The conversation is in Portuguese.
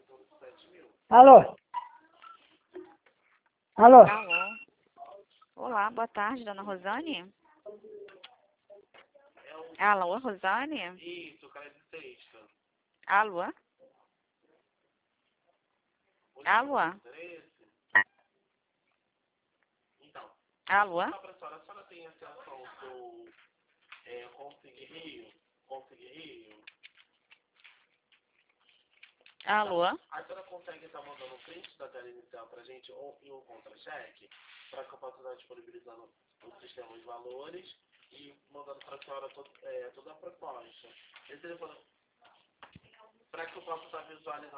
Alô? Alô? Alô. Olá, boa tarde, dona Rosane. Alô, Rosane? Isso, cara de texto. Alô? Alô? Então, Alô? só pra senhora, a senhora tem acesso ao seu Conseguir Rio? Conseguir Rio? Alô? A senhora consegue estar mandando um print da tela inicial pra gente ou em um contra-cheque? Para que eu possa estar disponibilizando o sistema de valores e mandando pra senhora toda a proposta. Esse telefone, para que eu possa estar visualizando